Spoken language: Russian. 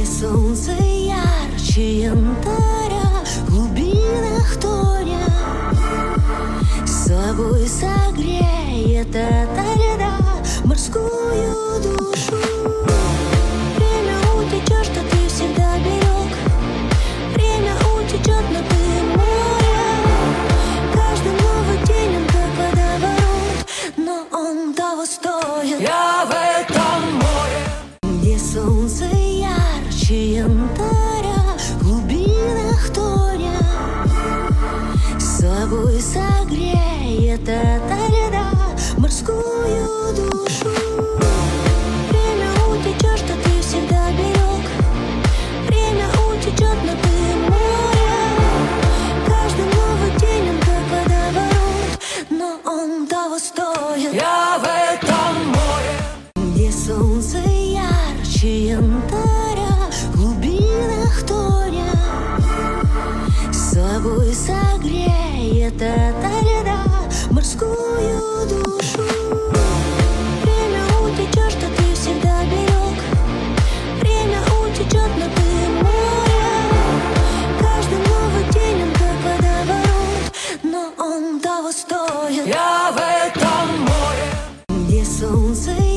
где солнце ярче янтаря, в глубинах тоня с собой согреет ото льда морскую душу. Время утечет, что ты всегда берег, время утечет, но ты море. Каждый новый день он как водоворот, но он того стоит. Я в этом море, где солнце ярче янтаря, в глубинах тоня с собой согреет ото льда морскую душу. Время утечет, что ты всегда берег, время утечет, но ты море. Каждый новый день он как водоворот, но он того стоит. я в этом море, где солнце ярче янтаря, в глубинах тоня с собой согреет ото льда морскую душу. Время утечет, что ты всегда берег, время утечет, но ты море. Каждый новый день он как водоворот, но он того стоит. я в этом море, где солнце